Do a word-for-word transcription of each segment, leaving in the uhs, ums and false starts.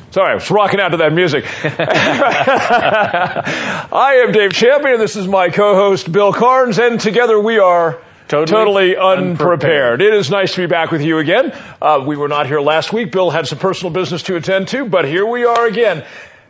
Sorry, I was rocking out to that music. I am Dave Champion, and this is my co-host, Bill Carnes, and together we are totally, totally unprepared. unprepared. It is nice to be back with you again. Uh, we were not here last week. Bill had some personal business to attend to, but here we are again.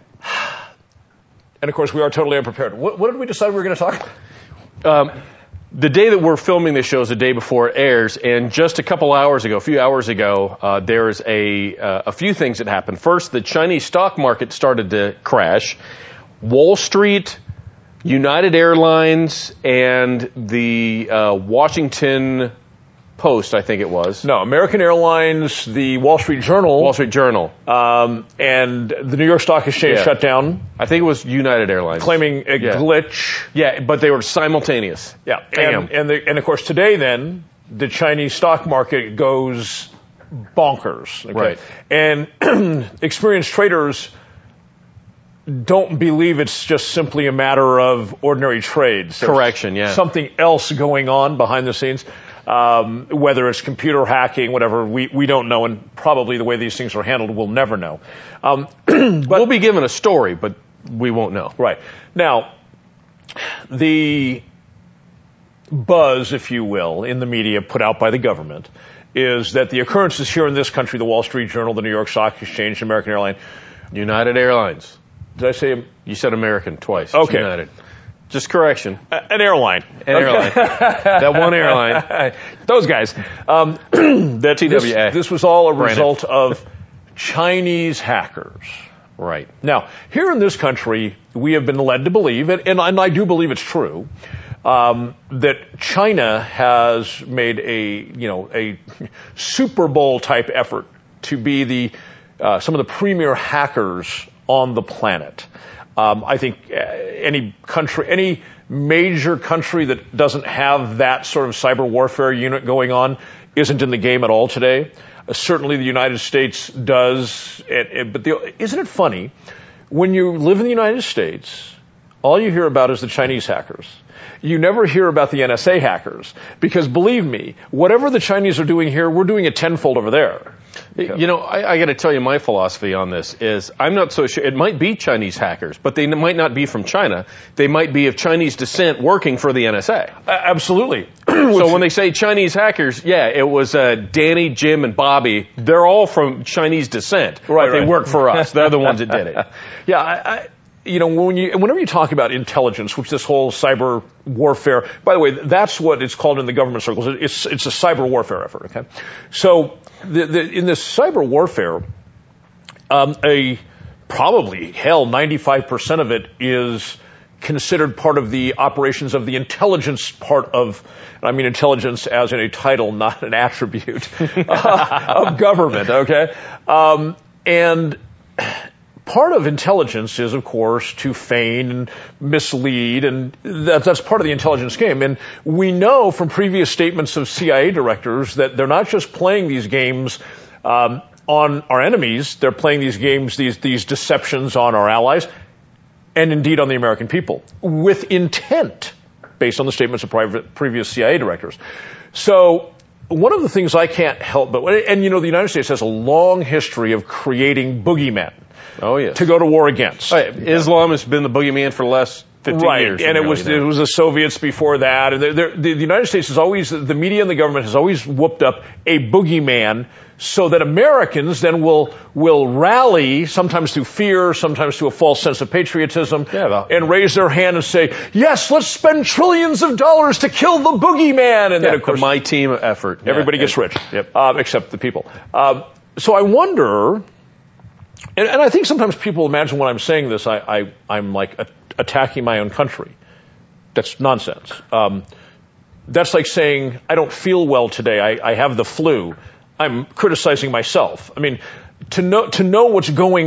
And, of course, we are totally unprepared. What, what did we decide we were going to talk about? Um, The day that we're filming this show is the day before it airs, and just a couple hours ago, a few hours ago, uh, there's a uh, a few things that happened. First, the Chinese stock market started to crash. Wall Street, United Airlines, and the uh, Washington Post, I think it was. No, American Airlines, the Wall Street Journal. Wall Street Journal. Um, and the New York Stock Exchange yeah. shut down. I think it was United Airlines. Claiming a yeah. glitch. Yeah, but they were simultaneous. Yeah. And, and, the, and of course, today then, the Chinese stock market goes bonkers. Okay? Right. And experienced traders don't believe it's just simply a matter of ordinary trades. There's Correction, yeah. something else going on behind the scenes. Um, whether it's computer hacking, whatever, we, we don't know, and probably the way these things are handled, we'll never know. Um, but we'll be given a story, but we won't know. Right. Now, the buzz, if you will, in the media put out by the government is that the occurrences here in this country, the Wall Street Journal, the New York Stock Exchange, American Airlines. United Airlines. Did I say? You said American twice. Okay. It's United. Just correction. Uh, an airline. An okay. airline. That one airline. Those guys. Um, that T W A. This, this was all a Brandon. result of Chinese hackers. Right. Now, here in this country, we have been led to believe, and, and, and I do believe it's true, um, that China has made a, you know, a Super Bowl type effort to be the, uh, some of the premier hackers on the planet. Um, I think uh, any country, any major country that doesn't have that sort of cyber warfare unit going on isn't in the game at all today. Uh, certainly the United States does. It, it, but the, isn't it funny? When you live in the United States, all you hear about is the Chinese hackers. You never hear about the N S A hackers. Because believe me, whatever the Chinese are doing here, we're doing it tenfold over there. You know, I, I got to tell you, my philosophy on this is I'm not so sure. It might be Chinese hackers, but they might not be from China. They might be of Chinese descent working for the N S A. Uh, absolutely. So when they say Chinese hackers, yeah, it was uh, Danny, Jim, and Bobby. They're all from Chinese descent. Right, but right. They work for us. They're the ones that did it. Yeah, I, I, you know, when you, whenever you talk about intelligence, which this whole cyber warfare, by the way, that's what it's called in the government circles. It's, it's a cyber warfare effort, okay? So, the, the, in this cyber warfare, um, a, probably, hell, ninety-five percent of it is considered part of the operations of the intelligence part of, and I mean intelligence as in a title, not an attribute, uh, of government, okay? Um, and part of intelligence is, of course, to feign and mislead, and that, that's part of the intelligence game. And we know from previous statements of C I A directors that they're not just playing these games um, on our enemies, they're playing these games, these, these deceptions on our allies, and indeed on the American people, with intent, based on the statements of private, previous C I A directors. So one of the things I can't help but, and you know, the United States has a long history of creating boogeymen. Oh, yes. To go to war against. Right. Islam has been the boogeyman for the last fifteen right. years. And it was now. it was the Soviets before that. And they're, they're, the United States has always, the media and the government has always whooped up a boogeyman so that Americans then will will rally, sometimes through fear, sometimes through a false sense of patriotism, yeah, well, and raise their hand and say, yes, let's spend trillions of dollars to kill the boogeyman. And yeah, then, of course, the my team effort. Everybody yeah, gets rich, yep. uh, except the people. Um, so I wonder... And, and I think sometimes people imagine when I'm saying this, I, I, I'm like a, attacking my own country. That's nonsense. Um, that's like saying, I don't feel well today. I, I have the flu. I'm criticizing myself. I mean, to know, to know what's going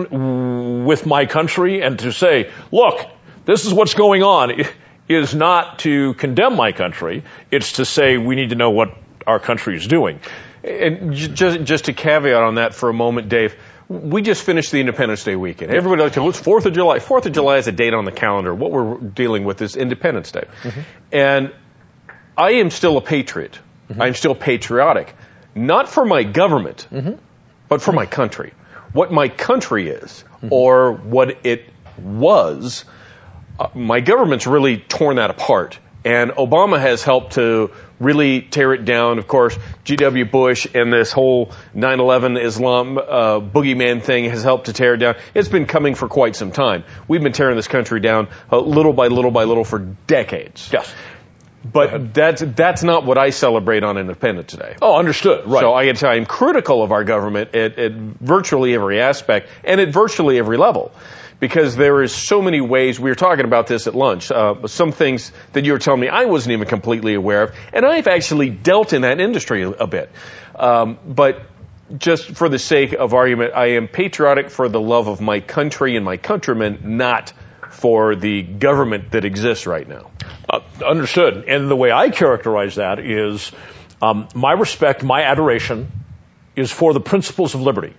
on with my country and to say, look, this is what's going on, is not to condemn my country. It's to say we need to know what our country is doing. And just, just to caveat on that for a moment, Dave, we just finished the Independence Day weekend. Everybody likes to, it's fourth of July. fourth of July is a date on the calendar. What we're dealing with is Independence Day. Mm-hmm. And I am still a patriot. Mm-hmm. I'm still patriotic. Not for my government, mm-hmm. but for my country. what my country is mm-hmm. or what it was, uh, my government's really torn that apart. And Obama has helped to really tear it down. Of course, G W Bush and this whole nine eleven Islam uh, boogeyman thing has helped to tear it down. It's been coming for quite some time. We've been tearing this country down uh, little by little by little for decades. Yes. But that's that's not what I celebrate on Independence Day. Oh, understood. Right. So I can tell you I'm critical of our government at, at virtually every aspect and at virtually every level. Because there is so many ways, we were talking about this at lunch, uh, some things that you were telling me I wasn't even completely aware of, and I've actually dealt in that industry a, a bit. Um, but just for the sake of argument, I am patriotic for the love of my country and my countrymen, not for the government that exists right now. Uh, understood. And the way I characterize that is um, my respect, my adoration is for the principles of liberty.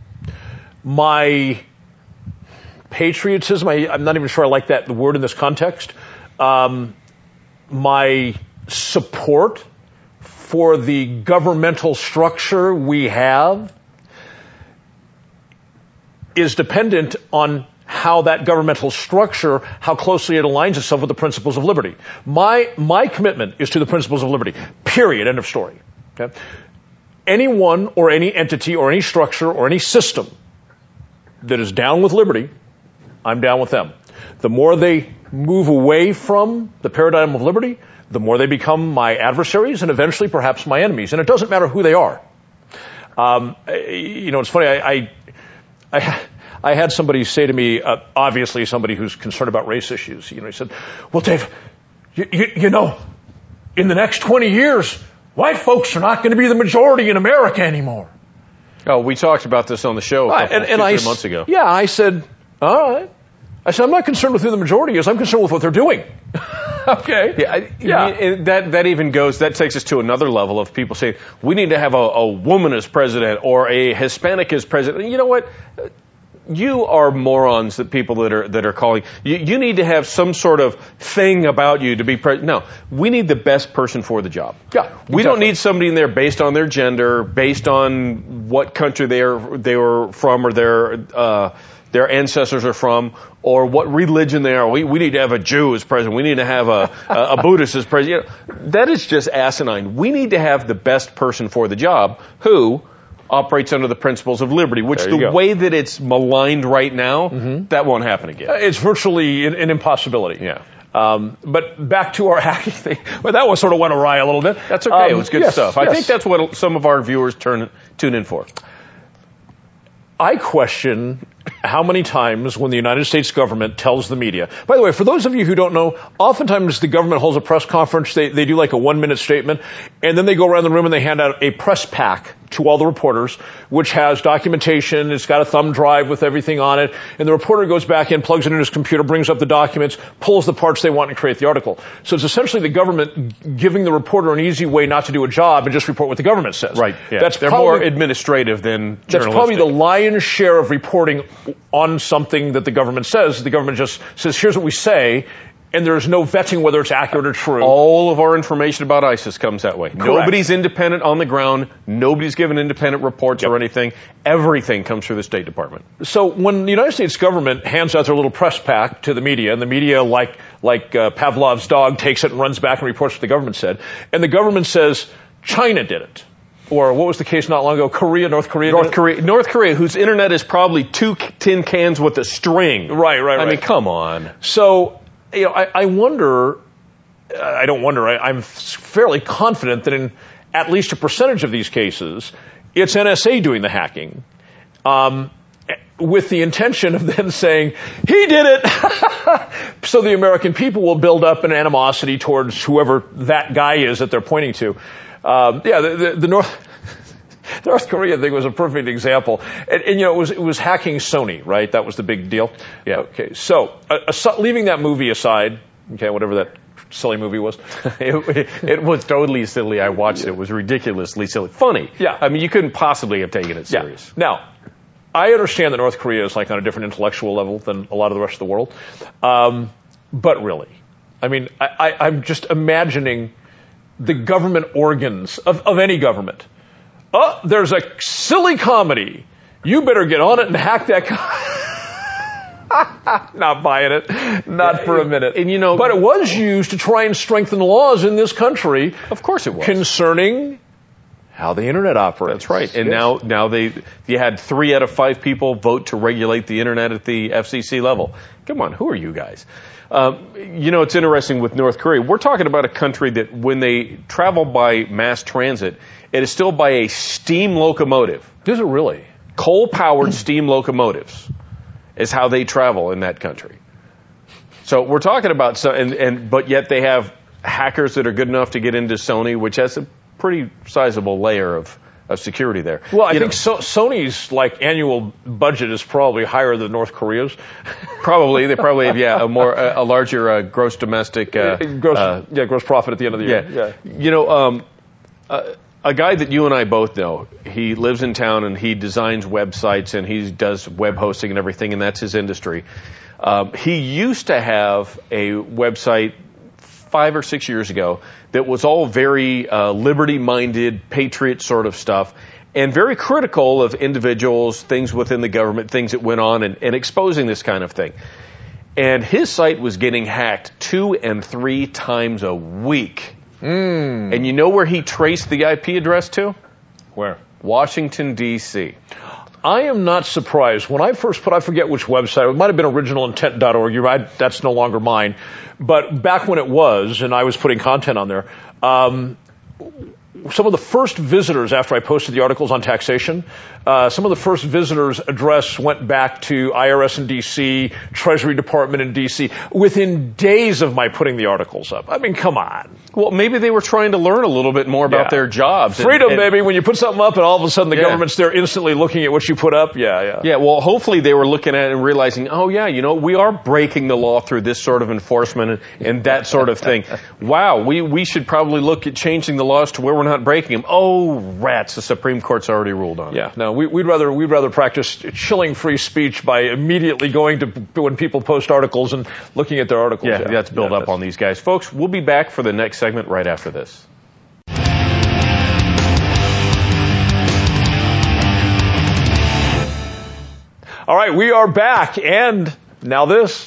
My patriotism, I, I'm not even sure I like that word in this context. Um, my support for the governmental structure we have is dependent on how that governmental structure, how closely it aligns itself with the principles of liberty. My, my commitment is to the principles of liberty. Period. End of story. Okay? Anyone or any entity or any structure or any system that is down with liberty, I'm down with them. The more they move away from the paradigm of liberty, the more they become my adversaries and eventually perhaps my enemies. And it doesn't matter who they are. Um, you know, it's funny. I, I, I, I had somebody say to me, uh, obviously somebody who's concerned about race issues. You know, he said, "Well, Dave, you, you, you know, in the next twenty years, white folks are not going to be the majority in America anymore." Oh, we talked about this on the show a couple, and, and two, I, three months ago. Yeah, I said, all right. I said, I'm not concerned with who the majority is. I'm concerned with what they're doing. Okay. Yeah, I, yeah. It, that that even goes. That takes us to another level of people saying we need to have a, a woman as president or a Hispanic as president. You know what? You are morons. That people that are that are calling. You, you need to have some sort of thing about you to be president. No, we need the best person for the job. Yeah. We definitely. don't need somebody in there based on their gender, based on what country they are they were from or their uh, their ancestors are from, or what religion they are. We we need to have a Jew as president. We need to have a a, a Buddhist as president. You know, that is just asinine. We need to have the best person for the job who operates under the principles of liberty, which the go. way that it's maligned right now, mm-hmm. that won't happen again. It's virtually an, an impossibility. Yeah. Um, but back to our hacking thing. Well, that one sort of went awry a little bit. That's okay. Um, it was good yes, stuff. Yes. I think that's what some of our viewers turn tune in for. I question how many times when the United States government tells the media, by the way, for those of you who don't know, oftentimes the government holds a press conference, they, they do like a one minute statement, and then they go around the room and they hand out a press pack to all the reporters, which has documentation, it's got a thumb drive with everything on it, and the reporter goes back in, plugs it in his computer, brings up the documents, pulls the parts they want and create the article. So it's essentially the government giving the reporter an easy way not to do a job and just report what the government says. Right. Yeah. That's They're probably, more administrative than journalistic. That's probably the lion's share of reporting on something that the government says. The government just says, here's what we say, and there's no vetting whether it's accurate or true. All of our information about ISIS comes that way. Correct. Nobody's independent on the ground. Nobody's given independent reports yep. or anything. Everything comes through the State Department. So when the United States government hands out their little press pack to the media, and the media, like like uh, Pavlov's dog, takes it and runs back and reports what the government said, and the government says, China did it. Or what was the case not long ago? Korea, North Korea? North Korea, North Korea, whose internet is probably two tin cans with a string. Right, right, right. I mean, come on. So, you know, I, I wonder, I don't wonder, I, I'm fairly confident that in at least a percentage of these cases, it's N S A doing the hacking, um, with the intention of then saying, he did it! So the American people will build up an animosity towards whoever that guy is that they're pointing to. Um, yeah, the, the, the North, North Korea thing was a perfect example. And, and, you know, it was, it was hacking Sony, right? That was the big deal. Yeah. Okay. So, uh, uh, leaving that movie aside, okay, whatever that silly movie was. it, it was totally silly. I watched it. It was ridiculously silly. Funny. Yeah. I mean, you couldn't possibly have taken it serious. Yeah. Now, I understand that North Korea is like on a different intellectual level than a lot of the rest of the world. Um, but really, I mean, I, I, I'm just imagining the government organs of, of any government. Oh, there's a silly comedy You better get on it and hack that. Not buying it. Not for a minute. And you know, but it was used to try and strengthen the laws in this country. Of course it was. Concerning how the internet operates. That's right. And yes. now, now they, you had three out of five people vote to regulate the internet at the F C C level. Come on, who are you guys? Um, you know, it's interesting with North Korea. We're talking about a country that when they travel by mass transit, it is still by a steam locomotive. Is it really? Coal-powered steam locomotives is how they travel in that country. So we're talking about, so, and, and but yet they have hackers that are good enough to get into Sony, which has a pretty sizable layer of, of security there. Well, I you think so, Sony's like annual budget is probably higher than North Korea's. Probably they probably have yeah a more a, a larger uh, gross domestic uh, gross uh, yeah gross profit at the end of the year. Yeah, yeah. You know, um, uh, a guy that you and I both know. He lives in town and he designs websites and he does web hosting and everything, and that's his industry. Um, he used to have a website five or six years ago that was all very uh, liberty-minded, patriot sort of stuff, and very critical of individuals, things within the government, things that went on, and, and exposing this kind of thing. And his site was getting hacked two and three times a week. Mm. And you know where he traced the I P address to? Where? Washington, D C I am not surprised. When I first put, I forget which website, it might have been original intent dot org. You're right, that's no longer mine. But back when it was, and I was putting content on there, um, some of the first visitors after I posted the articles on taxation, uh, some of the first visitors' address went back to I R S in D C, Treasury Department in D C, within days of my putting the articles up. I mean, come on. Well, maybe they were trying to learn a little bit more about yeah. their jobs. Freedom, and, and, baby. When you put something up and all of a sudden the yeah. government's there instantly looking at what you put up. Yeah, yeah. Yeah, well, hopefully they were looking at it and realizing, oh, yeah, you know, we are breaking the law through this sort of enforcement and, and that sort of thing. Wow, we, we should probably look at changing the laws to where we're not breaking them. Oh, rats, the Supreme Court's already ruled on it. Yeah, no, we, we'd rather we'd rather practice chilling free speech by immediately going to when people post articles and looking at their articles. Yeah, yeah. that's built yeah, up that's... on these guys. Folks, we'll be back for the next segment right after this. All right, we are back, and now this.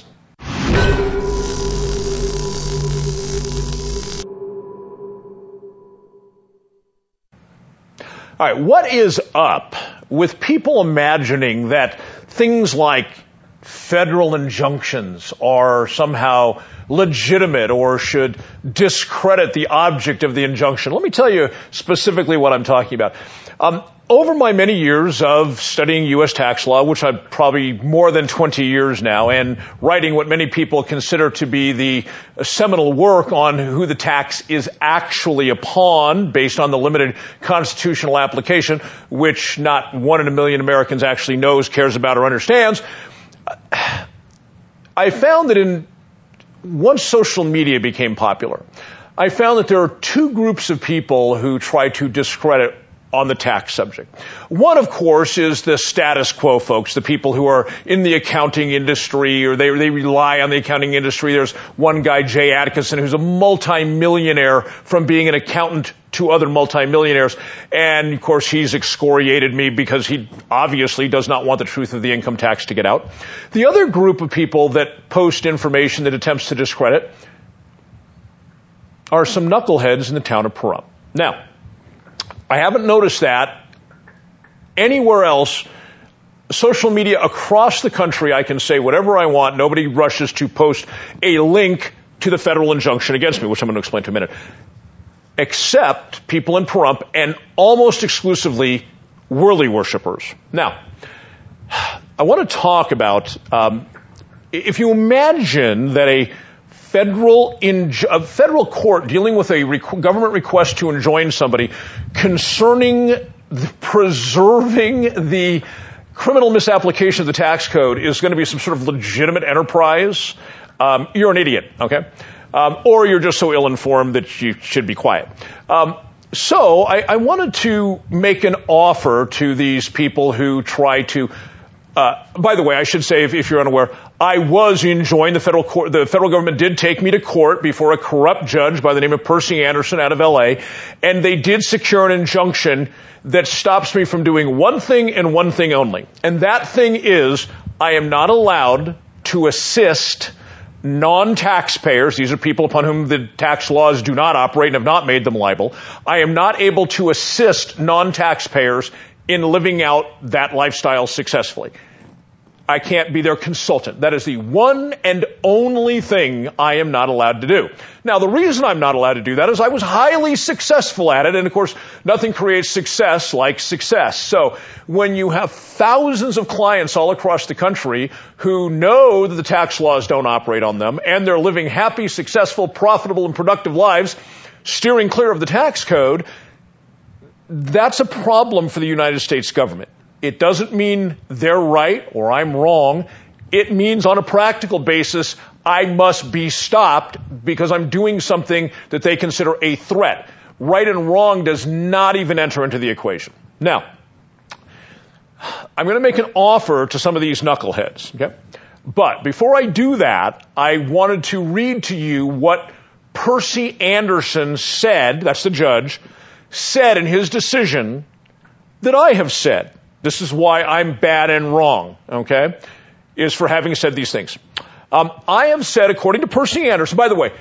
All right, what is up with people imagining that things like federal injunctions are somehow legitimate or should discredit the object of the injunction? Let me tell you specifically what I'm talking about. Um, over my many years of studying U S tax law, which I've probably more than twenty years now, and writing what many people consider to be the seminal work on who the tax is actually upon based on the limited constitutional application, which not one in a million Americans actually knows, cares about, or understands, I found that in once social media became popular, I found that there are two groups of people who try to discredit on the tax subject. One, of course, is the status quo folks, the people who are in the accounting industry, or they, they rely on the accounting industry. There's one guy, Jay Atkinson, who's a multimillionaire from being an accountant to other multimillionaires. And, of course, he's excoriated me because he obviously does not want the truth of the income tax to get out. The other group of people that post information that attempts to discredit are some knuckleheads in the town of Pahrump. Now, I haven't noticed that anywhere else. Social media across the country, I can say whatever I want. Nobody rushes to post a link to the federal injunction against me, which I'm going to explain to in a minute. Except people in Pahrump, and almost exclusively Whirly worshipers. Now, I want to talk about, um, if you imagine that a Federal in, a federal court dealing with a requ- government request to enjoin somebody concerning the preserving the criminal misapplication of the tax code is going to be some sort of legitimate enterprise, um, you're an idiot, okay? Um, or you're just so ill-informed that you should be quiet. Um, so I, I wanted to make an offer to these people who try to Uh, by the way, I should say, if, if you're unaware, I was enjoined. The federal court, the federal government did take me to court before a corrupt judge by the name of Percy Anderson out of L A, and they did secure an injunction that stops me from doing one thing and one thing only. And that thing is, I am not allowed to assist non-taxpayers. These are people upon whom the tax laws do not operate and have not made them liable. I am not able to assist non-taxpayers in living out that lifestyle successfully. I can't be their consultant. That is the one and only thing I am not allowed to do. Now, the reason I'm not allowed to do that is I was highly successful at it, and of course, nothing creates success like success. So, when you have thousands of clients all across the country who know that the tax laws don't operate on them, and they're living happy, successful, profitable, and productive lives, steering clear of the tax code, that's a problem for the United States government. It doesn't mean they're right or I'm wrong. It means on a practical basis, I must be stopped because I'm doing something that they consider a threat. Right and wrong does not even enter into the equation. Now, I'm going to make an offer to some of these knuckleheads, okay? But before I do that, I wanted to read to you what Percy Anderson said, that's the judge, said in his decision that I have said. This is why I'm bad and wrong, okay, is for having said these things. Um, I have said, according to Percy Anderson, by the way,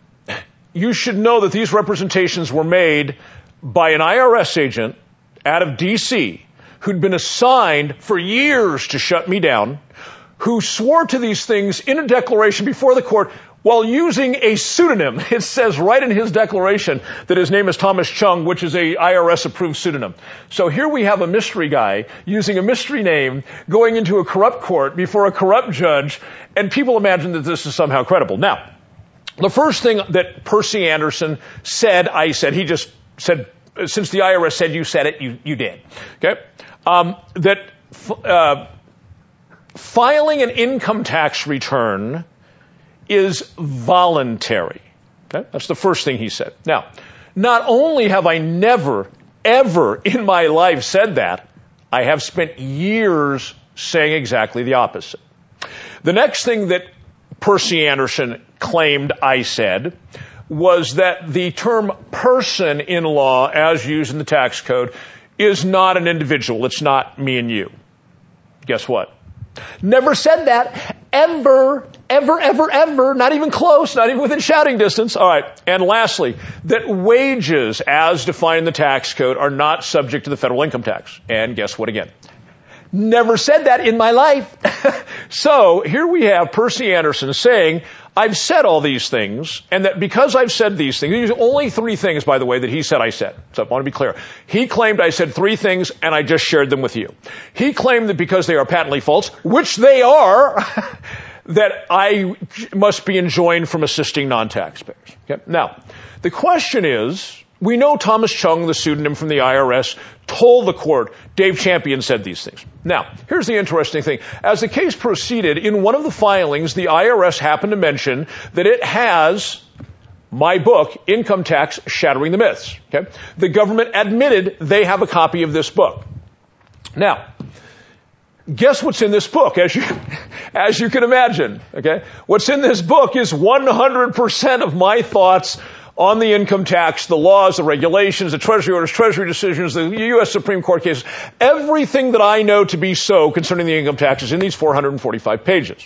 you should know that these representations were made by an I R S agent out of D C who'd been assigned for years to shut me down, who swore to these things in a declaration before the court while using a pseudonym. It says right in his declaration that his name is Thomas Chung, which is a I R S-approved pseudonym. So here we have a mystery guy using a mystery name going into a corrupt court before a corrupt judge, and people imagine that this is somehow credible. Now, the first thing that Percy Anderson said, I said, he just said, since the I R S said you said it, you, you did. Okay? Um, that uh, filing an income tax return is voluntary. Okay? That's the first thing he said. Now, not only have I never, ever in my life said that, I have spent years saying exactly the opposite. The next thing that Percy Anderson claimed I said was that the term person in law, as used in the tax code, is not an individual. It's not me and you. Guess what? Never said that. Ever, ever, ever, ever, not even close, not even within shouting distance. All right. And lastly, that wages as defined in the tax code are not subject to the federal income tax. And guess what again? Never said that in my life. So here we have Percy Anderson saying, I've said all these things, and that because I've said these things, these are only three things, by the way, that he said I said. So I want to be clear. He claimed I said three things, and I just shared them with you. He claimed that because they are patently false, which they are, that I must be enjoined from assisting non-taxpayers. Okay? Now, the question is, we know Thomas Chung, the pseudonym from the I R S, told the court Dave Champion said these things. Now, here's the interesting thing. As the case proceeded, in one of the filings, the I R S happened to mention that it has my book, Income Tax Shattering the Myths. Okay? The government admitted they have a copy of this book. Now, guess what's in this book, as you, as you can imagine. Okay? What's in this book is one hundred percent of my thoughts on the income tax, the laws, the regulations, the Treasury orders, Treasury decisions, the U S Supreme Court cases, everything that I know to be so concerning the income tax is in these four hundred forty-five pages.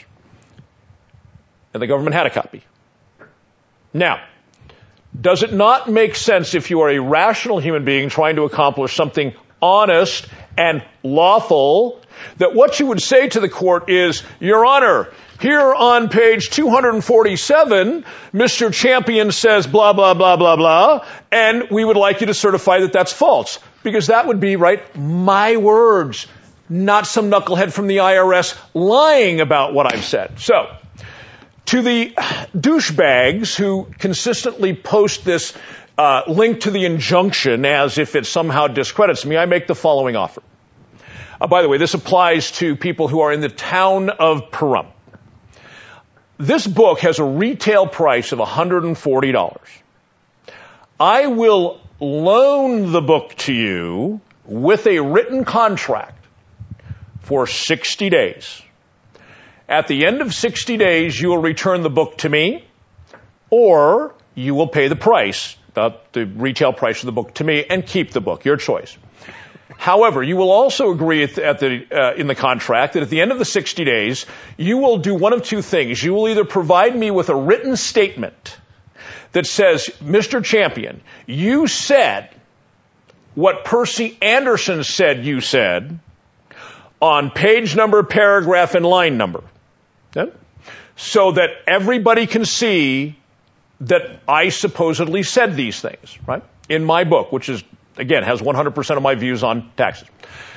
And the government had a copy. Now, does it not make sense if you are a rational human being trying to accomplish something honest and lawful, that what you would say to the court is, Your Honor, here on page two hundred forty-seven, Mister Champion says blah, blah, blah, blah, blah, and we would like you to certify that that's false. Because that would be, right, my words, not some knucklehead from the I R S lying about what I've said. So, to the douchebags who consistently post this uh, link to the injunction as if it somehow discredits me, I make the following offer. Uh, by the way, this applies to people who are in the town of Pahrump. This book has a retail price of one hundred forty dollars. I will loan the book to you with a written contract for sixty days. At the end of sixty days, you will return the book to me, or you will pay the price, the, the retail price of the book to me, and keep the book. Your choice. However, you will also agree at the, at the, uh, in the contract that at the end of the sixty days, you will do one of two things. You will either provide me with a written statement that says, Mister Champion, you said what Percy Anderson said you said on page number, paragraph, and line number. Okay? So that everybody can see that I supposedly said these things, right? In my book, which is, again, has one hundred percent of my views on taxes.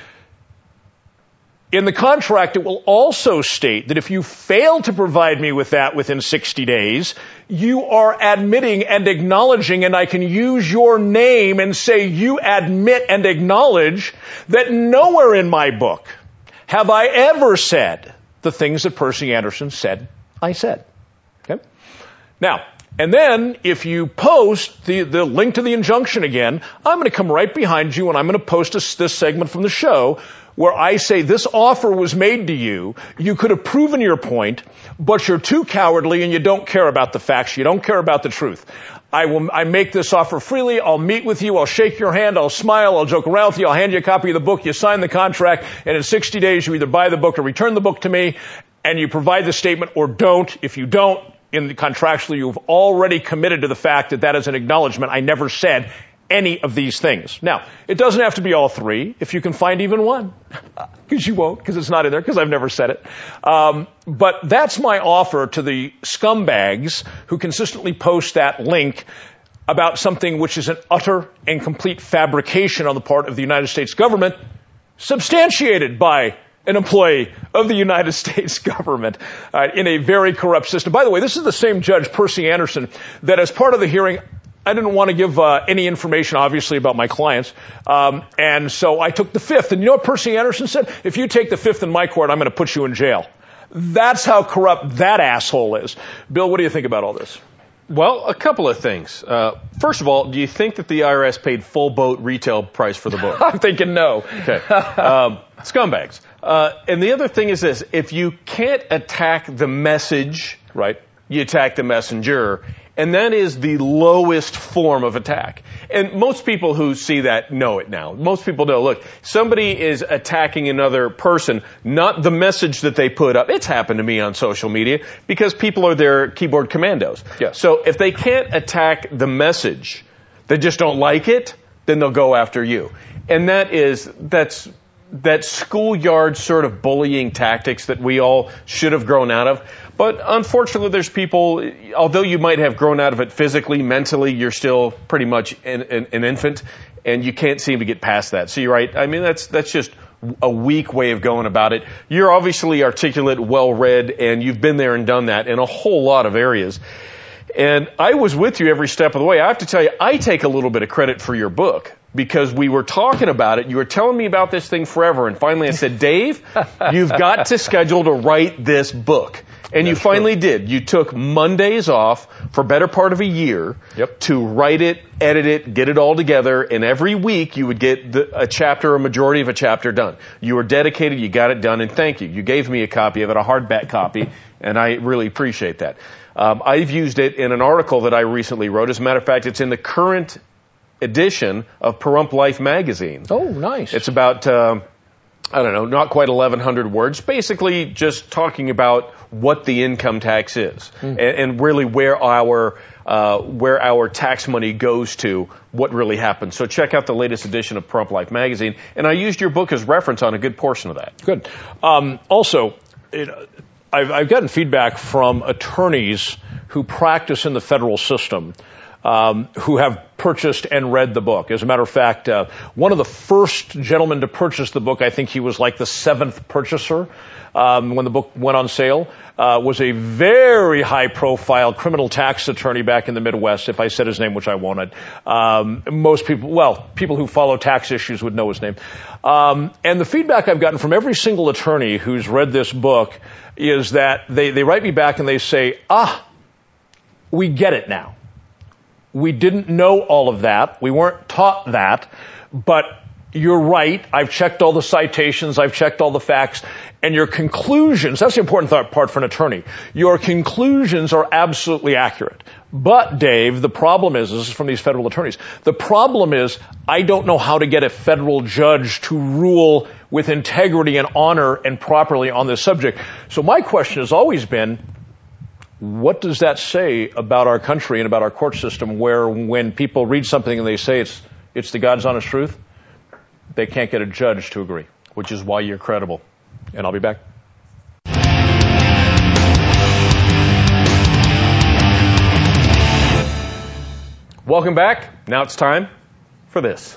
In the contract, it will also state that if you fail to provide me with that within sixty days, you are admitting and acknowledging, and I can use your name and say you admit and acknowledge that nowhere in my book have I ever said the things that Percy Anderson said I said. Okay? Now, and then, if you post the, the link to the injunction again, I'm going to come right behind you and I'm going to post this, this segment from the show where I say this offer was made to you. You could have proven your point, but you're too cowardly and you don't care about the facts. You don't care about the truth. I will, I make this offer freely. I'll meet with you. I'll shake your hand. I'll smile. I'll joke around with you. I'll hand you a copy of the book. You sign the contract, and in sixty days, you either buy the book or return the book to me, and you provide the statement or don't. If you don't, in the contractually, you've already committed to the fact that that is an acknowledgement. I never said any of these things. Now, it doesn't have to be all three, if you can find even one. Because you won't, because it's not in there, because I've never said it. Um, but that's my offer to the scumbags who consistently post that link about something which is an utter and complete fabrication on the part of the United States government, substantiated by an employee of the United States government uh, in a very corrupt system. By the way, this is the same judge, Percy Anderson, that as part of the hearing, I didn't want to give uh, any information, obviously, about my clients, um, and so I took the fifth. And you know what Percy Anderson said? If you take the fifth in my court, I'm going to put you in jail. That's how corrupt that asshole is. Bill, what do you think about all this? Well, a couple of things. Uh, first of all, do you think that the I R S paid full boat retail price for the book? I'm thinking no. Okay. Um, scumbags. Uh, and the other thing is this. If you can't attack the message, right, you attack the messenger. And that is the lowest form of attack. And most people who see that know it now. Most people know, look, somebody is attacking another person, not the message that they put up. It's happened to me on social media because people are their keyboard commandos. Yes. So if they can't attack the message, they just don't like it, then they'll go after you. And that is, that's, that schoolyard sort of bullying tactics that we all should have grown out of. But unfortunately, there's people, although you might have grown out of it physically, mentally, you're still pretty much an, an, an infant, and you can't seem to get past that. So you're right. I mean, that's that's just a weak way of going about it. You're obviously articulate, well-read, and you've been there and done that in a whole lot of areas. And I was with you every step of the way. I have to tell you, I take a little bit of credit for your book. Because we were talking about it, you were telling me about this thing forever, and finally I said, Dave, you've got to schedule to write this book. And That's you finally true. did. You took Mondays off for better part of a year yep. to write it, edit it, get it all together, and every week you would get the, a chapter, a majority of a chapter done. You were dedicated, you got it done, and thank you. You gave me a copy of it, a hardback copy, and I really appreciate that. Um, I've used it in an article that I recently wrote. As a matter of fact, it's in the current edition of Pahrump Life magazine. Oh, nice. It's about, um, I don't know, not quite eleven hundred words, basically just talking about what the income tax is mm. and, and really where our uh, where our tax money goes to, what really happens. So check out the latest edition of Pahrump Life magazine, and I used your book as reference on a good portion of that. Good. Um, also, it, I've, I've gotten feedback from attorneys who practice in the federal system Um, who have purchased and read the book. As a matter of fact, uh, one of the first gentlemen to purchase the book, I think he was like the seventh purchaser um, when the book went on sale, uh, was a very high-profile criminal tax attorney back in the Midwest. If I said his name, which I won't, um, most people, well, people who follow tax issues would know his name. Um, and the feedback I've gotten from every single attorney who's read this book is that they, they write me back and they say, ah, we get it now. We didn't know all of that. We weren't taught that, but you're right. I've checked all the citations. I've checked all the facts. And your conclusions, that's the important th- part for an attorney. Your conclusions are absolutely accurate. But, Dave, the problem is, this is from these federal attorneys, the problem is I don't know how to get a federal judge to rule with integrity and honor and properly on this subject. So my question has always been, what does that say about our country and about our court system, where when people read something and they say it's it's the God's honest truth, they can't get a judge to agree? Which is why you're credible. And I'll be back. Welcome back. Now it's time for this.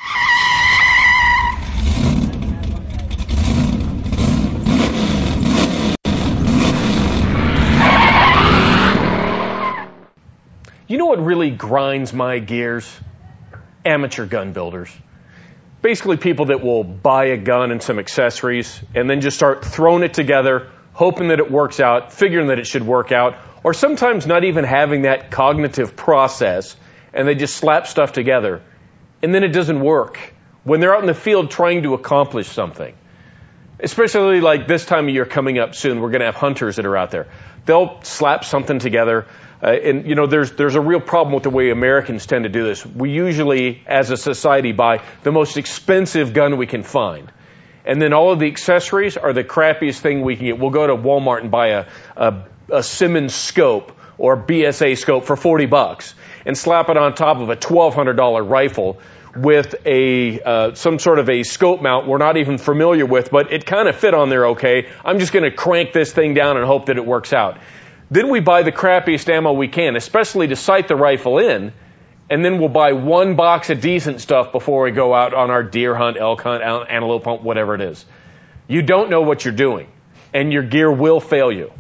You know what really grinds my gears? Amateur gun builders. Basically people that will buy a gun and some accessories and then just start throwing it together, hoping that it works out, figuring that it should work out, or sometimes not even having that cognitive process, and they just slap stuff together, and then it doesn't work when they're out in the field trying to accomplish something. Especially like this time of year coming up soon, we're going to have hunters that are out there. They'll slap something together. Uh, and, you know, there's there's a real problem with the way Americans tend to do this. We usually, as a society, buy the most expensive gun we can find. And then all of the accessories are the crappiest thing we can get. We'll go to Walmart and buy a, a, a Simmons scope or B S A scope for forty bucks and slap it on top of a twelve hundred dollars rifle with a uh, some sort of a scope mount we're not even familiar with, but it kind of fit on there okay. I'm just going to crank this thing down and hope that it works out. Then we buy the crappiest ammo we can, especially to sight the rifle in, and then we'll buy one box of decent stuff before we go out on our deer hunt, elk hunt, antelope hunt, whatever it is. You don't know what you're doing, and your gear will fail you.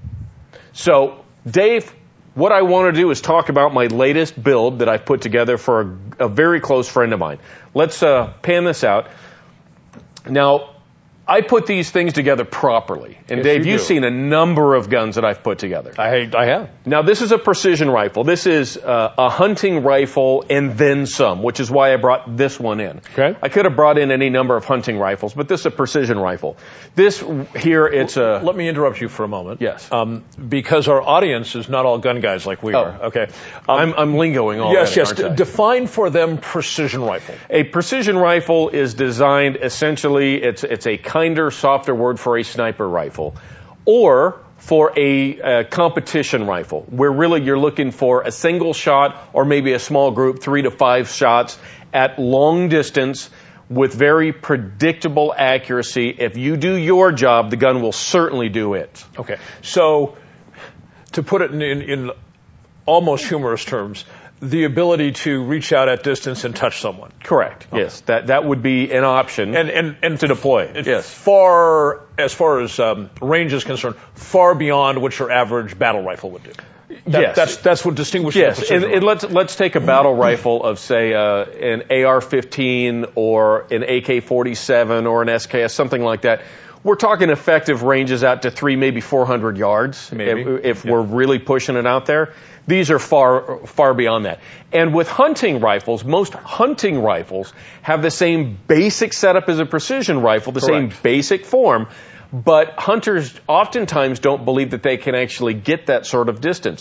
So, Dave, what I want to do is talk about my latest build that I've put together for a, a very close friend of mine. Let's uh, pan this out. Now, I put these things together properly. And yes, Dave, you you've do. seen a number of guns that I've put together. I, I have. Now, this is a precision rifle. This is uh, a hunting rifle and then some, which is why I brought this one in. Okay. I could have brought in any number of hunting rifles, but this is a precision rifle. This here, it's a... Let me interrupt you for a moment. Yes. Um, because our audience is not all gun guys like we Oh. are. Okay. Um, I'm, I'm lingoing already, yes, yes. aren't I? D- define for them precision rifle. A precision rifle is designed essentially, it's it's a kinder, softer word for a sniper rifle, or for a, a competition rifle, where really you're looking for a single shot or maybe a small group, three to five shots at long distance with very predictable accuracy. If you do your job, the gun will certainly do it. Okay. So, to put it in, in, in almost humorous terms, the ability to reach out at distance and touch someone. Correct. Okay. Yes, that that would be an option. And and and to deploy. Yes. Far as far as um, range is concerned, far beyond what your average battle rifle would do. That, yes. That's that's what distinguishes. Yes. And, and let's let's take a battle rifle of say uh, an A R fifteen or an A K forty-seven or an S K S, something like that. We're talking effective ranges out to three, maybe four hundred yards. Maybe. If, if yeah. we're really pushing it out there. These are far, far beyond that. And with hunting rifles, most hunting rifles have the same basic setup as a precision rifle, the Correct. same basic form, but hunters oftentimes don't believe that they can actually get that sort of distance.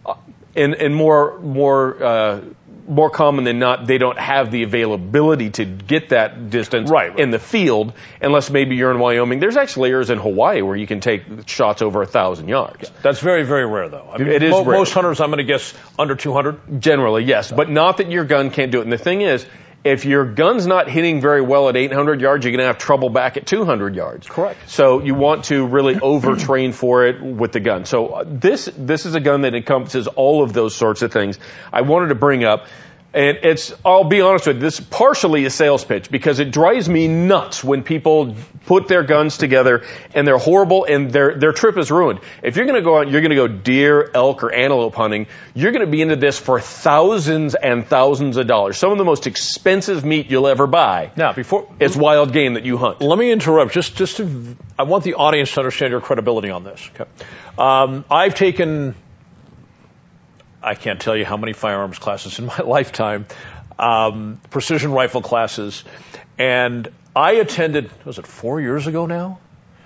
And, and more, more, uh, more common than not, they don't have the availability to get that distance right, right. in the field, unless maybe you're in Wyoming. There's actually areas in Hawaii where you can take shots over a thousand yards. Yeah, that's very, very rare, though. I mean, it is mo- rare. Most hunters, I'm going to guess, under two hundred. Generally, yes, but not that your gun can't do it. And the thing is, if your gun's not hitting very well at eight hundred yards, you're going to have trouble back at two hundred yards. Correct. So you want to really overtrain for it with the gun. So uh, this this is a gun that encompasses all of those sorts of things. I wanted to bring up. And it's, I'll be honest with you, this is partially a sales pitch because it drives me nuts when people put their guns together and they're horrible and their their trip is ruined. If you're going to go out, you're going to go deer, elk, or antelope hunting, you're going to be into this for thousands and thousands of dollars. Some of the most expensive meat you'll ever buy. Now, before is wild game that you hunt. Let me interrupt. Just, just to, I want the audience to understand your credibility on this. Okay. Um, I've taken. I can't tell you how many firearms classes in my lifetime. um, precision rifle classes. And I attended, was it four years ago now?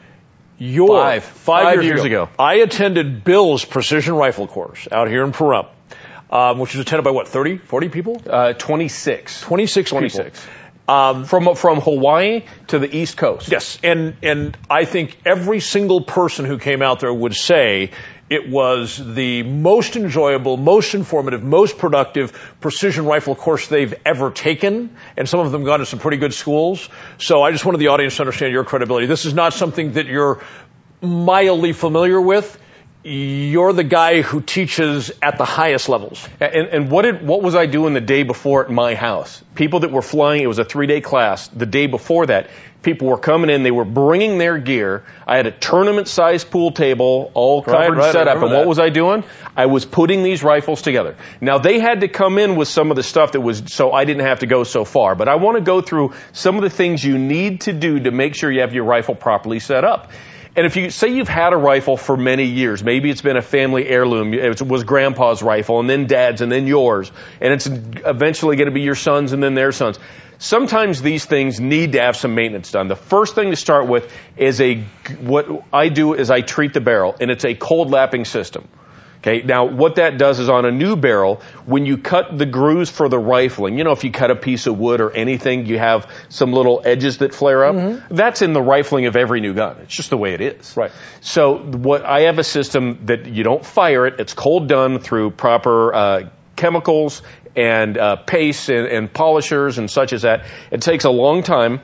Your, five. Five, five years, years ago. ago. I attended Bill's precision rifle course out here in Pahrump, um, which was attended by what, thirty, forty people? Uh, twenty-six. twenty-six, twenty-six. people. Um, from from Hawaii to the East Coast. Yes, and and I think every single person who came out there would say it was the most enjoyable, most informative, most productive precision rifle course they've ever taken, and some of them gone to some pretty good schools. So I just wanted the audience to understand your credibility. This is not something that you're mildly familiar with. You're the guy who teaches at the highest levels. And, and what did what was I doing the day before at my house? People that were flying, it was a three-day class. The day before that, people were coming in, they were bringing their gear. I had a tournament-sized pool table, all covered right, and right, set up. And that. what was I doing? I was putting these rifles together. Now, they had to come in with some of the stuff that was, so I didn't have to go so far. But I want to go through some of the things you need to do to make sure you have your rifle properly set up. And if you say you've had a rifle for many years, maybe it's been a family heirloom, it was grandpa's rifle and then dad's and then yours, and it's eventually going to be your sons and then their sons. Sometimes these things need to have some maintenance done. The first thing to start with is a, what I do is I treat the barrel, and it's a cold lapping system. Okay, now what that does is on a new barrel, when you cut the grooves for the rifling, you know, if you cut a piece of wood or anything, you have some little edges that flare up. Mm-hmm. That's in the rifling of every new gun. It's just the way it is. Right. So what I have a system that you don't fire it. It's cold done through proper uh, chemicals and uh, pastes and, and polishers and such as that. It takes a long time.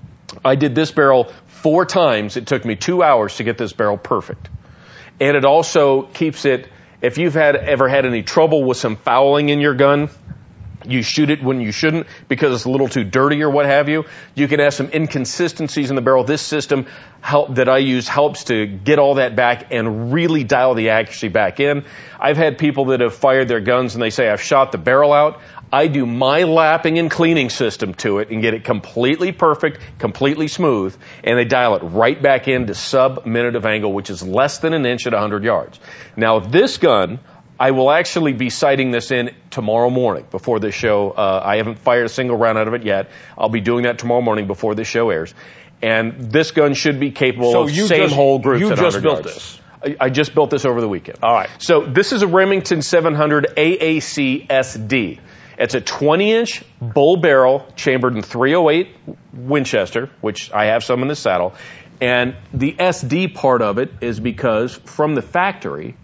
I did this barrel four times. It took me two hours to get this barrel perfect. And it also keeps it. If you've had ever had any trouble with some fouling in your gun, you shoot it when you shouldn't because it's a little too dirty or what have you. You can have some inconsistencies in the barrel. This system help, that I use helps to get all that back and really dial the accuracy back in. I've had people that have fired their guns and they say, I've shot the barrel out. I do my lapping and cleaning system to it and get it completely perfect, completely smooth, and they dial it right back into sub-minute of angle, which is less than an inch at one hundred yards. Now, this gun, I will actually be sighting this in tomorrow morning before this show. Uh, I haven't fired a single round out of it yet. I'll be doing that tomorrow morning before this show airs. And this gun should be capable so of you same just, hole groups you at just one hundred built yards. this. I, I just built this over the weekend. All right. So this is a Remington seven hundred A A C S D. It's a twenty inch bull barrel chambered in three oh eight Winchester, which I have some in the saddle. And the S D part of it is because from the factory,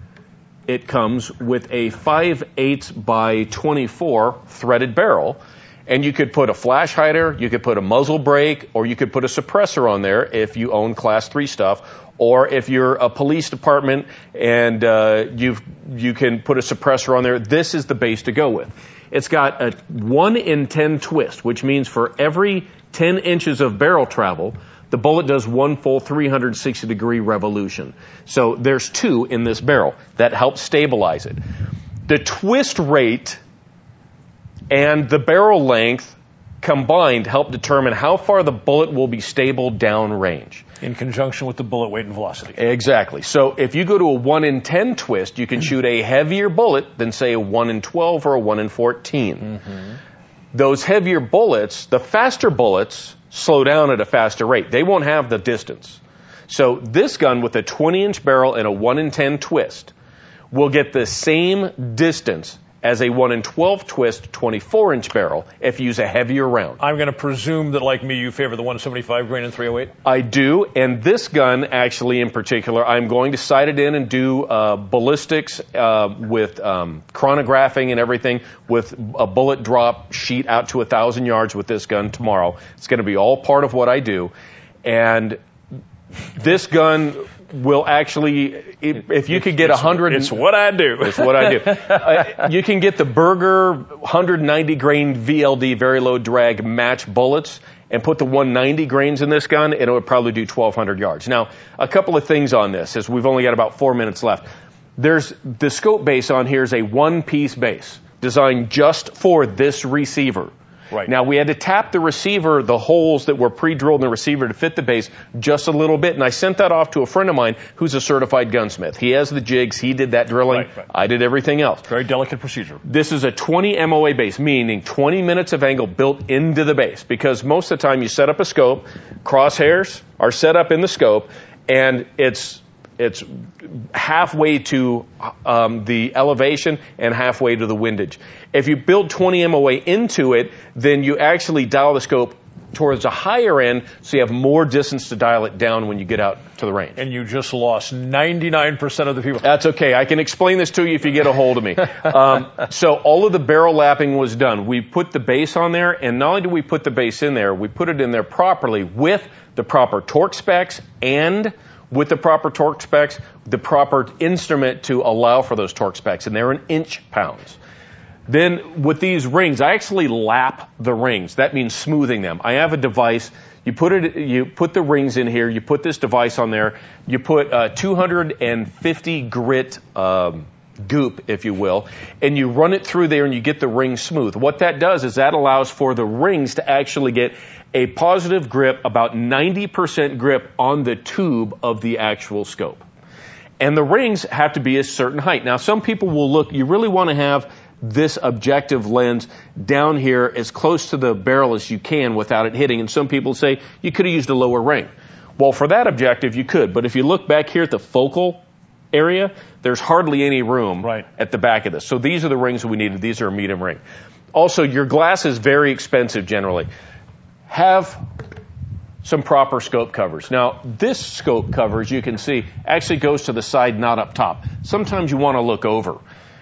it comes with a five eighths by twenty-four threaded barrel. And you could put a flash hider, you could put a muzzle brake, or you could put a suppressor on there if you own class three stuff. Or if you're a police department and uh, you've, you can put a suppressor on there, this is the base to go with. It's got a one in ten twist, which means for every ten inches of barrel travel, the bullet does one full three hundred sixty degree revolution. So there's two in this barrel that help stabilize it. The twist rate and the barrel length combined help determine how far the bullet will be stable downrange. In conjunction with the bullet weight and velocity. Exactly. So if you go to a one in ten twist, you can shoot a heavier bullet than, say, a one in twelve or a one in fourteen. Mm-hmm. Those heavier bullets, the faster bullets, slow down at a faster rate. They won't have the distance. So this gun with a twenty inch barrel and a one in ten twist will get the same distance as a one in twelve twist twenty-four inch barrel if you use a heavier round. I'm going to presume that, like me, you favor the one seventy-five grain and three oh eight? I do, and this gun, actually, in particular, I'm going to sight it in and do uh, ballistics uh, with um, chronographing and everything with a bullet drop sheet out to one thousand yards with this gun tomorrow. It's going to be all part of what I do, and this gun will actually, if you could get a hundred, it's what I do. It's what I do. uh, you can get the Berger one ninety grain V L D, very low drag match bullets, and put the one ninety grains in this gun, and it would probably do twelve hundred yards. Now, a couple of things on this, as we've only got about four minutes left. There's the scope base on here is a one piece base designed just for this receiver. Right. Now, we had to tap the receiver, the holes that were pre-drilled in the receiver to fit the base just a little bit, and I sent that off to a friend of mine who's a certified gunsmith. He has the jigs, he did that drilling, Right, right. I did everything else. Very delicate procedure. This is a twenty M O A base, meaning twenty minutes of angle built into the base, because most of the time you set up a scope, crosshairs are set up in the scope, and it's it's halfway to um, the elevation and halfway to the windage. If you build twenty M O A into it, then you actually dial the scope towards a higher end, so you have more distance to dial it down when you get out to the range. And you just lost ninety-nine percent of the people. That's okay. I can explain this to you if you get a hold of me. Um, so all of the barrel lapping was done. We put the base on there, and not only did we put the base in there, we put it in there properly with the proper torque specs and with the proper torque specs, the proper instrument to allow for those torque specs, and they're in inch pounds. Then with these rings, I actually lap the rings. That means smoothing them. I have a device. You put it, you put the rings in here. You put this device on there. You put uh, two hundred fifty grit um, goop, if you will, and you run it through there, and you get the ring smooth. What that does is that allows for the rings to actually get a positive grip, about ninety percent grip on the tube of the actual scope. And the rings have to be a certain height. Now, some people will look, you really want to have this objective lens down here as close to the barrel as you can without it hitting. And some people say you could have used a lower ring. Well, for that objective, you could. But if you look back here at the focal area, there's hardly any room right. at the back of this. So these are the rings that we needed. These are a medium ring. Also, your glass is very expensive generally. Have some proper scope covers. Now, this scope cover, as you can see, actually goes to the side, not up top. Sometimes you want to look over.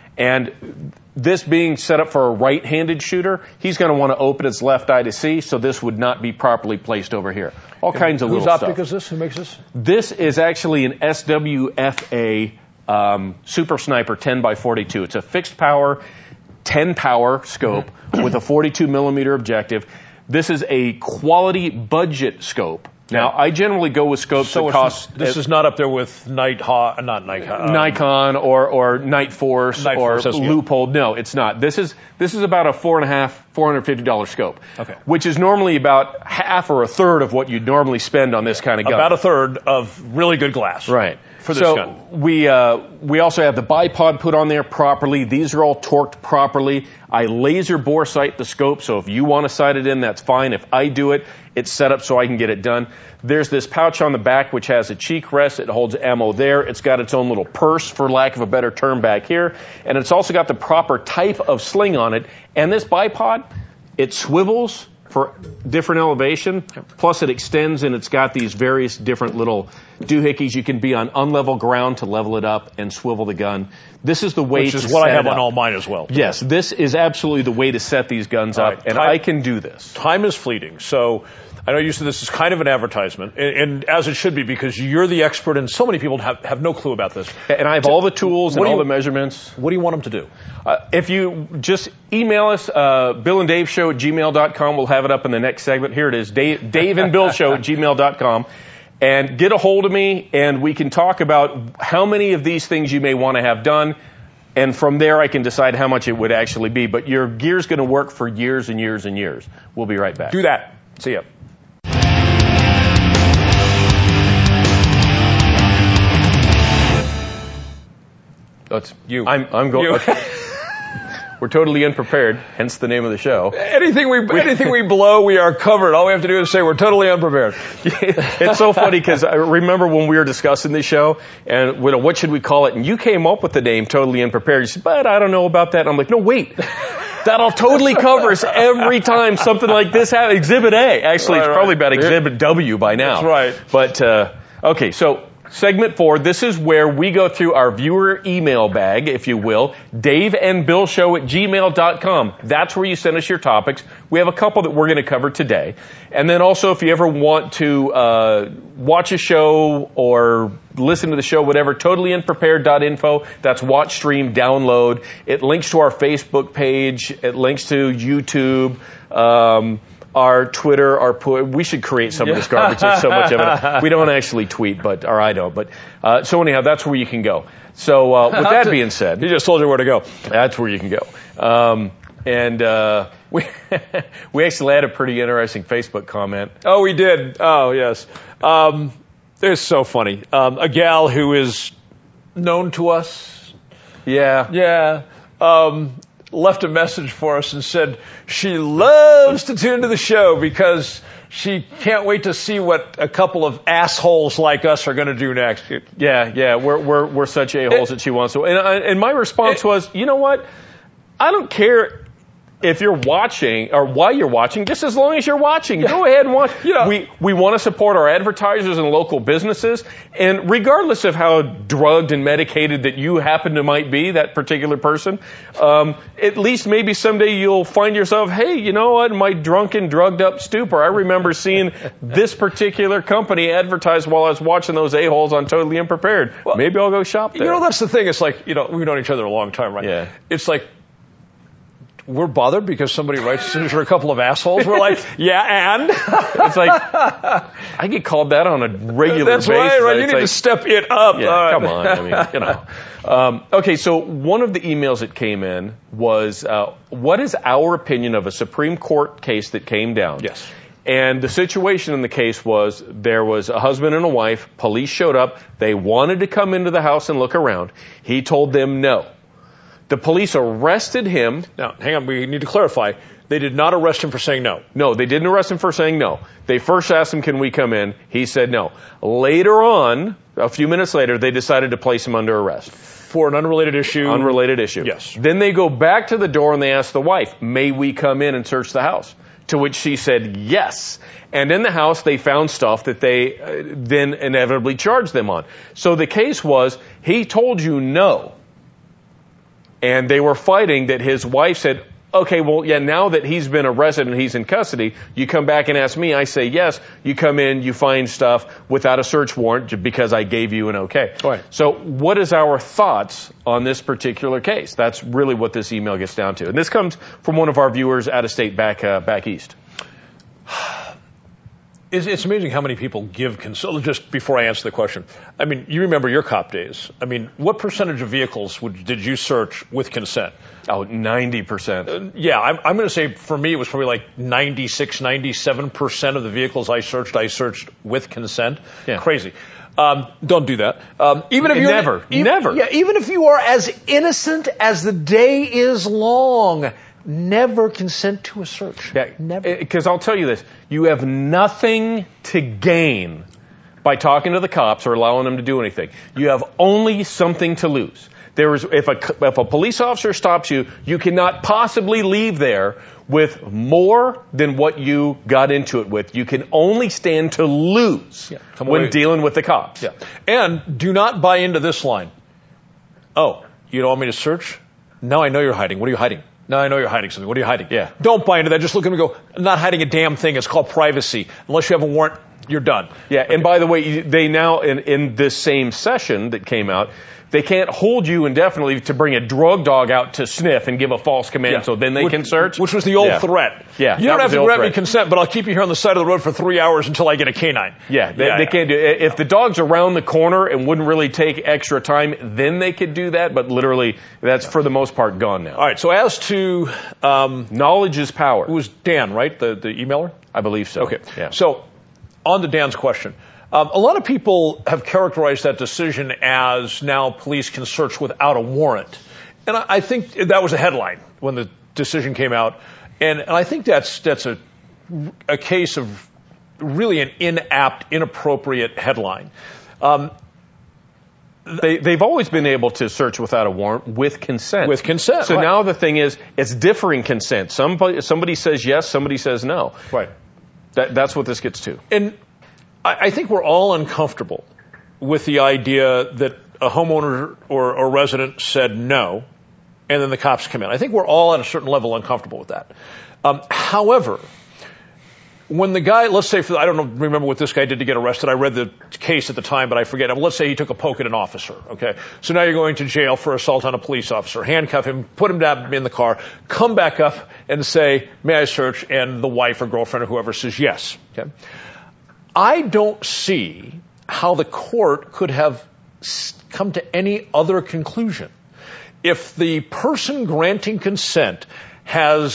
And this being set up for a right-handed shooter, he's going to want to open his left eye to see, so this would not be properly placed over here. All and kinds of little stuff. Whose optic is this? Who makes this? This is actually an S W F A um, Super Sniper ten by forty-two. It's a fixed power, ten power scope with a forty-two millimeter objective. This is a quality budget scope. Now, I generally go with scopes so that cost... This it, is not up there with Nighthawk, not Nikon. Um, Nikon or, or Night Force Night or Force, Leupold. No, it's not. This is this is about a four and a half, four hundred fifty dollar scope. Okay. Which is normally about half or a third of what you'd normally spend on this kind of gun. About a third of really good glass. Right. For this so gun. we uh, we also have the bipod put on there properly. These are all torqued properly. I laser bore sight the scope, so if you want to sight it in, that's fine. If I do it, it's set up so I can get it done. There's this pouch on the back which has a cheek rest. It holds ammo there. It's got its own little purse, for lack of a better term, back here. And it's also got the proper type of sling on it. And this bipod, it swivels for different elevation, plus it extends, and it's got these various different little doohickeys. You can be on unlevel ground to level it up and swivel the gun. This is the way Which to is what set I have it on up. all mine as well. Yes, this is absolutely the way to set these guns All up, right. and Time- I can do this. Time is fleeting, so I know you said this is kind of an advertisement, and, and as it should be, because you're the expert, and so many people have, have no clue about this. And I have all the tools and What do all you- the measurements. What do you want them to do? Uh, if you just email us, uh, Bill and Dave Show at gmail dot com. We'll have it up in the next segment. Here it is, Dave, Dave and Bill Show at gmail dot com. And get a hold of me, and we can talk about how many of these things you may want to have done. And from there, I can decide how much it would actually be. But your gear's going to work for years and years and years. We'll be right back. Do that. See ya. That's You. I'm, I'm going. You. Okay. We're totally unprepared, hence the name of the show. Anything we anything we blow, we are covered. All we have to do is say we're totally unprepared. It's so funny because I remember when we were discussing this show and you know, what should we call it, and you came up with the name Totally Unprepared. You said, but I don't know about that. And I'm like, no, wait. That'll totally cover us every time something like this happens. Exhibit A. Actually, Right, it's probably right. about Exhibit W by now. That's right. But, uh, okay, so segment four, this is where we go through our viewer email bag, if you will, Dave and Bill Show at gmail dot com. That's where you send us your topics. We have a couple that we're going to cover today. And then also, if you ever want to uh, watch a show or listen to the show, whatever, totally unprepared dot info. That's watch, stream, download. It links to our Facebook page. It links to YouTube. Um, Our Twitter, our pu- we should create some of this garbage. There's so much of it. We don't actually tweet, but or I don't. But uh, so anyhow, that's where you can go. So uh, with that being said, He just told you where to go. that's where you can go. Um, and uh, we we actually had a pretty interesting Facebook comment. Oh, we did. Oh, yes. Um, it's so funny. Um, a gal who is known to us. Yeah. Yeah. Um, left a message for us and said she loves to tune into the show because she can't wait to see what a couple of assholes like us are going to do next. Yeah, yeah, we're we're we're such a-holes It- that she wants to. And, I- and my response It- was, you know what? I don't care if you're watching or why you're watching, just as long as you're watching. Go ahead and watch. Yeah. We we want to support our advertisers and local businesses, and regardless of how drugged and medicated that you happen to might be, that particular person, um, at least maybe someday you'll find yourself, hey, you know what? My drunken, drugged up stupor. I remember seeing this particular company advertised while I was watching those a-holes on Totally Unprepared. Well, maybe I'll go shop there. You know, that's the thing. It's like, you know, we've known each other a long time, right? Yeah. It's like, we're bothered because somebody writes us you're a couple of assholes. We're like, yeah, and? It's like, I get called that on a regular That's basis. right, right. You It's need like, to step it up. Yeah, All right. come on. I mean, you know. Um, okay, so one of the emails that came in was, uh, what is our opinion of a Supreme Court case that came down? Yes. And the situation in the case was there was a husband and a wife. Police showed up. They wanted to come into the house and look around. He told them no. The police arrested him. Now, hang on. We need to clarify. They did not arrest him for saying no. No, they didn't arrest him for saying no. They first asked him, can we come in? He said no. Later on, a few minutes later, they decided to place him under arrest. For an unrelated issue. Unrelated issue. Yes. Then they go back to the door and they ask the wife, may we come in and search the house? To which she said yes. And in the house, they found stuff that they uh, then inevitably charged them on. So the case was, he told you no. And they were fighting that his wife said, okay, well, yeah, now that he's been arrested and he's in custody, you come back and ask me. I say yes. You come in, you find stuff without a search warrant because I gave you an okay. Right. So what is our thoughts on this particular case? That's really what this email gets down to. And this comes from one of our viewers out of state back, uh, back east. It's, it's amazing how many people give consent. Just before I answer the question, I mean, you remember your cop days. I mean, what percentage of vehicles would, did you search with consent? Oh, ninety percent. Uh, yeah, I'm, I'm going to say for me it was probably like ninety-six, ninety-seven percent of the vehicles I searched, I searched with consent. Yeah. Crazy. Um, don't do that. Um, even if you Never, even, never. Yeah, even if you are as innocent as the day is long, never consent to a search. Yeah, Never. Because I'll tell you this, you have nothing to gain by talking to the cops or allowing them to do anything. You have only something to lose. There is, if a, if a police officer stops you, you cannot possibly leave there with more than what you got into it with. You can only stand to lose Yeah, come when away. dealing with the cops. Yeah. And do not buy into this line. Oh, you don't want me to search? Now I know you're hiding. What are you hiding? Now I know you're hiding something. What are you hiding? Yeah. Don't buy into that. Just look at me and go, I'm not hiding a damn thing. It's called privacy. Unless you have a warrant, you're done. Yeah, and by the way, they now, in, in this same session that came out, they can't hold you indefinitely to bring a drug dog out to sniff and give a false command, Yeah. so then they which, can search. Which was the old Yeah. threat. Yeah, You that don't was have the to old grant me threat. consent, but I'll keep you here on the side of the road for three hours until I get a canine. Yeah, they, Yeah, they yeah. can't do it. If the dog's around the corner and wouldn't really take extra time, then they could do that, but literally, that's for the most part gone now. All right, so as to, um, Knowledge is power. it was Dan, right? The, the emailer? I believe so. Okay. Yeah. So, on to Dan's question. Um, a lot of people have characterized that decision as now police can search without a warrant. And I, I think that was a headline when the decision came out. And, and I think that's, that's a, a case of really an inapt, inappropriate headline. Um, They, they've always been able to search without a warrant with consent. With consent, So right. now the thing is, it's differing consent. Somebody, somebody says yes, somebody says no. right. That, that's what this gets to. And I, I think we're all uncomfortable with the idea that a homeowner or a resident said no, and then the cops come in. I think we're all at a certain level uncomfortable with that. Um, however, when the guy, let's say, for, I don't know, remember what this guy did to get arrested. I read the case at the time, but I forget. Let's say he took a poke at an officer. Okay, so now you're going to jail for assault on a police officer. Handcuff him, put him down in the car, come back up and say, "May I search?" And the wife or girlfriend or whoever says yes. Okay, I don't see how the court could have come to any other conclusion if the person granting consent has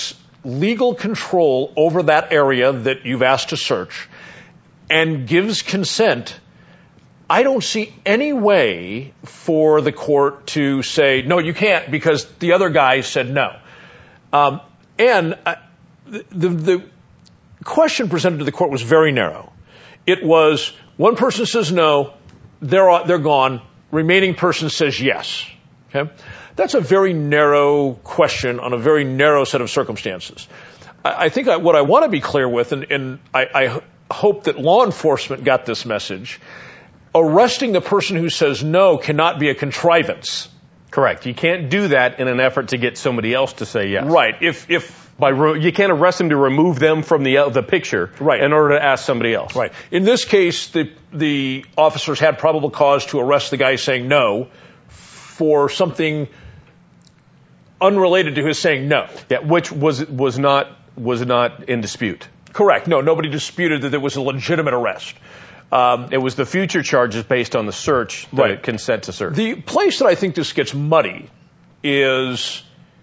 legal control over that area that you've asked to search and gives consent, I don't see any way for the court to say, no, you can't, because the other guy said no. Um, and uh, the, the question presented to the court was very narrow. It was, one person says no, they're, they're gone, remaining person says yes. Okay? That's a very narrow question on a very narrow set of circumstances. I, I think I, what I want to be clear with, and, and I, I hope that law enforcement got this message, arresting the person who says no cannot be a contrivance. Correct. You can't do that in an effort to get somebody else to say yes. Right. If if by re- you can't arrest them to remove them from the uh, the picture. Right. In order to ask somebody else. Right. In this case, the the officers had probable cause to arrest the guy saying no for something unrelated to his saying no. Yeah, which was was not was not in dispute. Correct. No, nobody disputed that it was a legitimate arrest. Um, it was the future charges based on the search, the right. consent to search. The place that I think this gets muddy is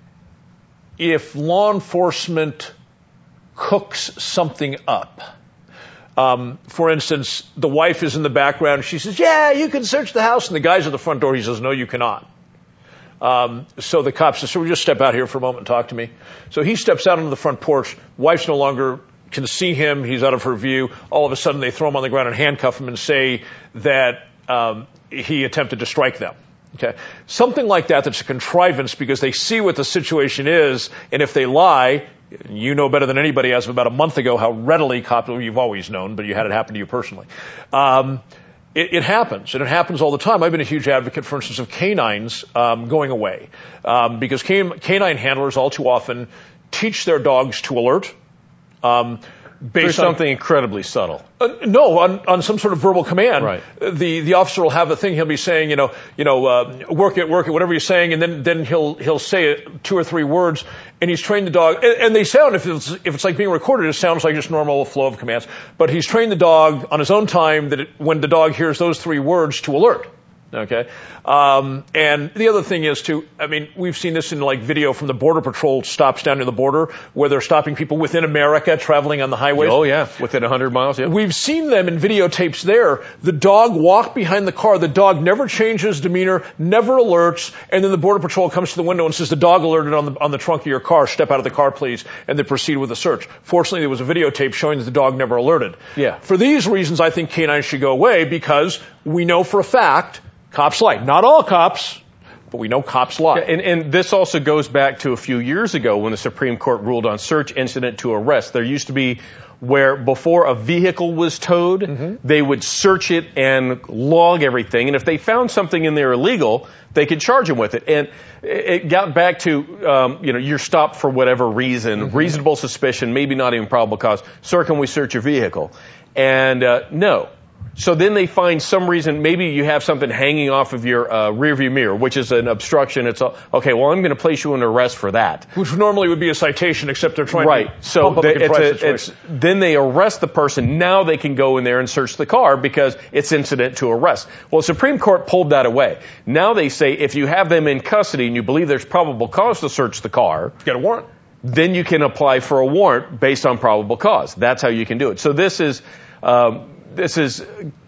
if law enforcement cooks something up. Um, for instance, the wife is in the background. She says, yeah, you can search the house. And the guy's at the front door. He says, no, you cannot. Um, so the cop says, so we just step out here for a moment and talk to me. So he steps out onto the front porch. Wife's no longer can see him. He's out of her view. All of a sudden, they throw him on the ground and handcuff him and say that um, he attempted to strike them. Okay, something like that that's a contrivance because they see what the situation is, and if they lie, you know better than anybody as of about a month ago how readily cops, well, you've always known, but you had it happen to you personally. Um, It, it happens, and it happens all the time. I've been a huge advocate, for instance, of canines um, going away, um, because can, canine handlers all too often teach their dogs to alert. Um, based on something incredibly subtle. Uh, no, on, on some sort of verbal command. Right. The the officer will have a thing. He'll be saying, you know, you know, uh, work it, work it, whatever you're saying, and then then he'll he'll say it, two or three words, and he's trained the dog. And, and they sound, if it's if it's like being recorded, it sounds like just normal flow of commands. But he's trained the dog on his own time that it, when the dog hears those three words to alert. Okay. Um, and the other thing is too, I mean, we've seen this in like video from the Border Patrol stops down near the border where they're stopping people within America traveling on the highways. Oh yeah. Within a hundred miles. Yeah. We've seen them in videotapes there. The dog walked behind the car. The dog never changes demeanor, never alerts. And then the Border Patrol comes to the window and says, the dog alerted on the, on the trunk of your car. Step out of the car, please. And they proceed with the search. Fortunately, there was a videotape showing that the dog never alerted. Yeah. For these reasons, I think canines should go away because we know for a fact cops lie. Not all cops, but we know cops lie. Yeah, and, and this also goes back to a few years ago when the Supreme Court ruled on search incident to arrest. There used to be where before a vehicle was towed, mm-hmm. they would search it and log everything. And if they found something in there illegal, they could charge them with it. And it got back to, um, you know, you're stopped for whatever reason, mm-hmm. reasonable suspicion, maybe not even probable cause. Sir, can we search your vehicle? And uh, no. So then they find some reason, maybe you have something hanging off of your uh, rearview mirror, which is an obstruction. It's a, okay, well, I'm going to place you under arrest for that. Which normally would be a citation, except they're trying right. to so pump up the, the it's price a, it's, then they arrest the person. Now they can go in there and search the car because it's incident to arrest. Well, the Supreme Court pulled that away. Now they say if you have them in custody and you believe there's probable cause to search the car, get a warrant. Then you can apply for a warrant based on probable cause. That's how you can do it. So this is um, this is.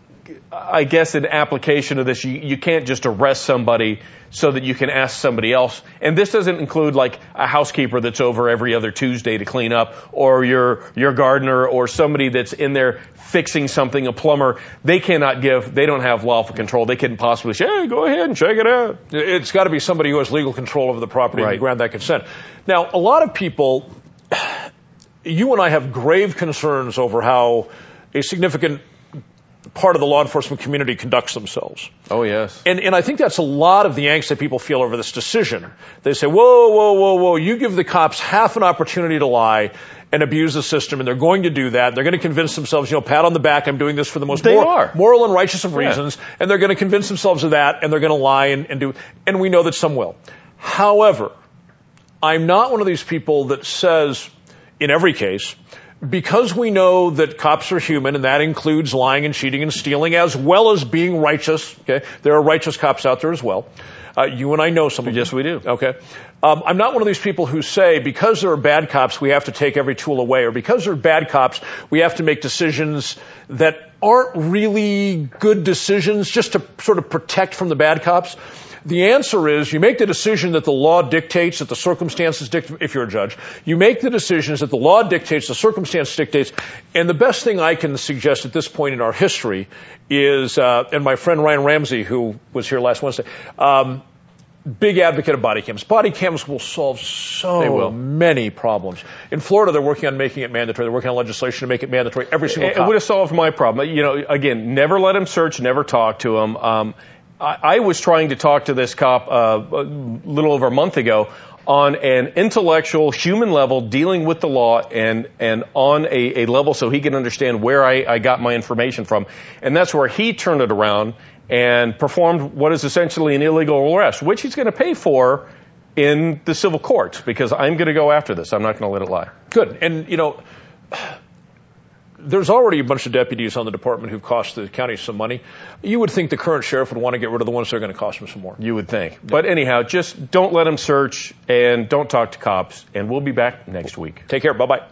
I guess an application of this, you, you can't just arrest somebody so that you can ask somebody else. And this doesn't include like a housekeeper that's over every other Tuesday to clean up, or your your gardener, or somebody that's in there fixing something, a plumber. They cannot give, they don't have lawful control. They couldn't possibly say, hey, go ahead and check it out. It's got to be somebody who has legal control over the property right. and grant that consent. Now, a lot of people, you and I have grave concerns over how a significant part of the law enforcement community conducts themselves. Oh, yes. And, and I think that's a lot of the angst that people feel over this decision. They say, whoa, whoa, whoa, whoa, you give the cops half an opportunity to lie and abuse the system, and they're going to do that. They're going to convince themselves, you know, pat on the back, I'm doing this for the most they moral, are. moral and righteous of yeah. reasons, and they're going to convince themselves of that, and they're going to lie and, and do, and we know that some will. However, I'm not one of these people that says, in every case, because we know that cops are human, and that includes lying and cheating and stealing, as well as being righteous. Okay, there are righteous cops out there as well. Uh, you and I know some of them. Yes, we do. Okay. Um, I'm not one of these people who say because there are bad cops, we have to take every tool away, or because there are bad cops, we have to make decisions that aren't really good decisions just to sort of protect from the bad cops. The answer is you make the decision that the law dictates, that the circumstances dictate, if you're a judge. You make the decisions that the law dictates, the circumstance dictates. And the best thing I can suggest at this point in our history is, uh, and my friend Ryan Ramsey, who was here last Wednesday, um, big advocate of body cams. Body cams will solve so They will. many problems. In Florida, they're working on making it mandatory. They're working on legislation to make it mandatory. Every single It cop. would have solved my problem. You know, again, never let him search, never talk to him. Um, I, I was trying to talk to this cop uh, a little over a month ago on an intellectual, human level, dealing with the law and and on a, a level so he can understand where I, I got my information from. And that's where he turned it around and performed what is essentially an illegal arrest, which he's going to pay for in the civil courts, because I'm going to go after this. I'm not going to let it lie. Good. And, you know, there's already a bunch of deputies on the department who've cost the county some money. You would think the current sheriff would want to get rid of the ones that are going to cost him some more. You would think. But anyhow, just don't let him search and don't talk to cops, and we'll be back next week. Take care. Bye-bye.